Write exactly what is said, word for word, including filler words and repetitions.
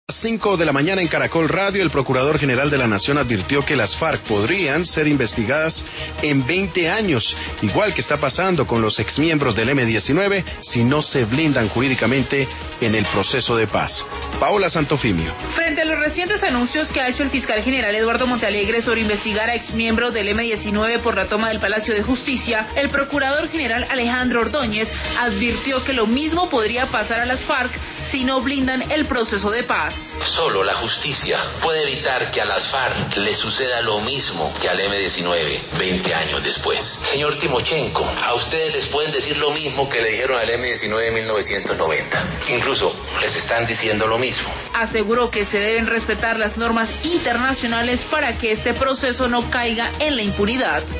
cinco de la mañana en Caracol Radio, el Procurador General de la Nación advirtió que las FARC podrían ser investigadas en veinte años, igual que está pasando con los exmiembros del eme diecinueve, si no se blindan jurídicamente en el proceso de paz. Paola Santofimio. Frente a los recientes anuncios que ha hecho el fiscal general Eduardo Montealegre sobre investigar a exmiembros del eme diecinueve por la toma del Palacio de Justicia, el Procurador General Alejandro Ordóñez advirtió que lo mismo podría pasar a las FARC si no blindan el proceso de paz. Solo la justicia puede evitar que a las FARC le suceda lo mismo que al eme diecinueve, veinte años después. Señor Timochenko, a ustedes les pueden decir lo mismo que le dijeron al eme diecinueve en mil novecientos noventa. Incluso les están diciendo lo mismo. Aseguró que se deben respetar las normas internacionales para que este proceso no caiga en la impunidad.